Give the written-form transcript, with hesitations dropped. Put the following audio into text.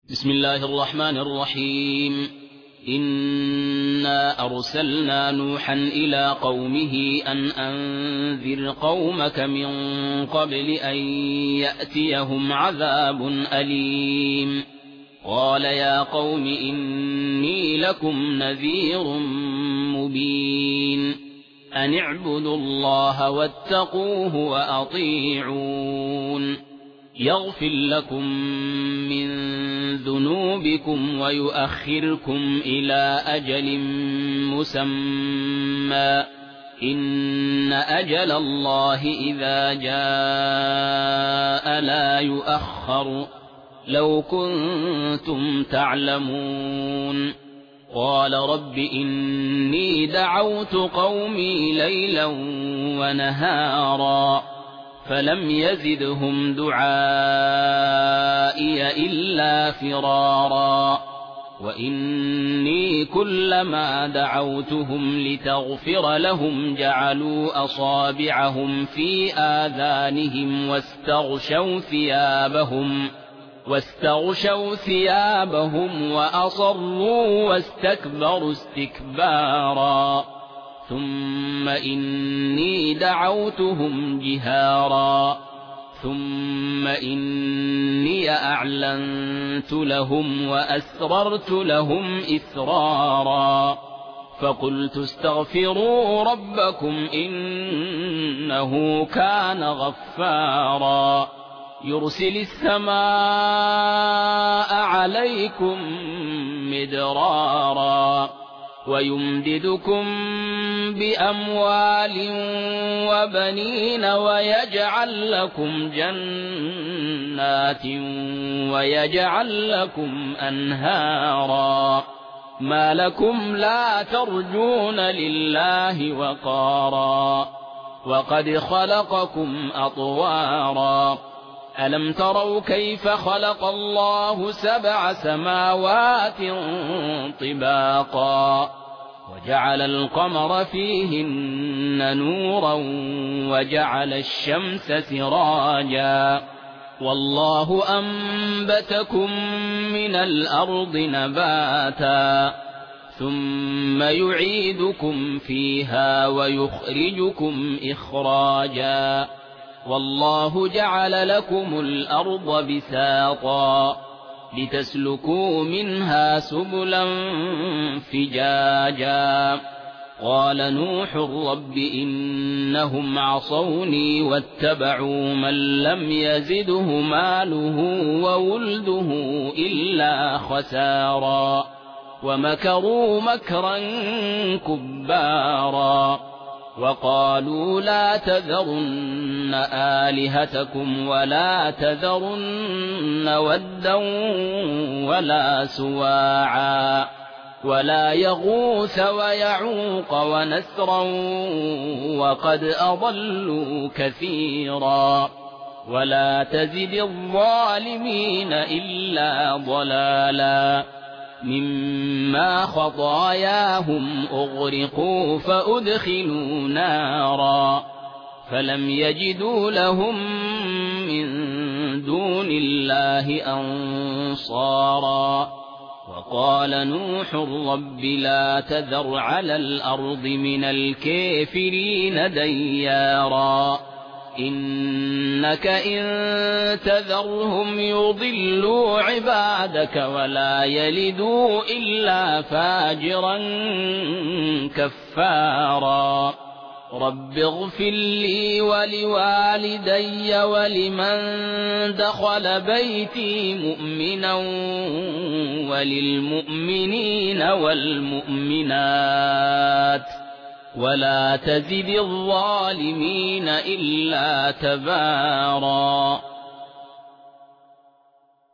بسم الله الرحمن الرحيم. إنا أرسلنا نوحا إلى قومه أن أنذر قومك من قبل أن يأتيهم عذاب أليم. قال يا قوم إني لكم نذير مبين. أن اعبدوا الله واتقوه وأطيعون. يغفر لكم من ذنوبكم ويؤخركم إلى أجل مسمى. إن أجل الله إذا جاء لا يؤخر لو كنتم تعلمون. قال رب إني دعوت قومي ليلا ونهارا فلم يزدهم دعائي إلا فرارا. وإني كلما دعوتهم لتغفر لهم جعلوا أصابعهم في آذانهم واستغشوا ثيابهم وأصروا واستكبروا استكبارا. ثم إني دعوتهم جهارا ثم إني أعلنت لهم وأسررت لهم إسرارا. فقلت استغفروا ربكم إنه كان غفارا. يرسل السماء عليكم مدرارا ويمددكم بأموال وبنين ويجعل لكم جنات ويجعل لكم أنهارا. ما لكم لا ترجون لله وقارا وقد خلقكم أطوارا. ألم تروا كيف خلق الله 7 سماوات طباقا وجعل القمر فيهن نورا وجعل الشمس سراجا. والله أنبتكم من الأرض نباتا ثم يعيدكم فيها ويخرجكم إخراجا. والله جعل لكم الأرض بساطا لتسلكوا منها سبلا فجاجا. قال نوح رب إنهم عصوني واتبعوا من لم يزده ماله وولده إلا خسارا. ومكروا مكرا كبارا. وقالوا لا تذرن آلهتكم ولا تذرن ودا ولا سواعا ولا يغوث ويعوق ونسرا وقد أضلوا كثيرا. ولا تزد الظالمين إلا ضلالا. مما خطاياهم أغرقوا فأدخلوا نارا فلم يجدوا لهم من دون الله أنصارا. وقال نوح رب لا تذر على الأرض من الكافرين ديارا إنك إن تذرهم يضلوا عبادك ولا يلدوا إلا فاجرا كفارا. رب اغفر لي ولوالدي ولمن دخل بيتي مؤمنا وللمؤمنين والمؤمنات ولا تزد الظالمين إلا تبارا.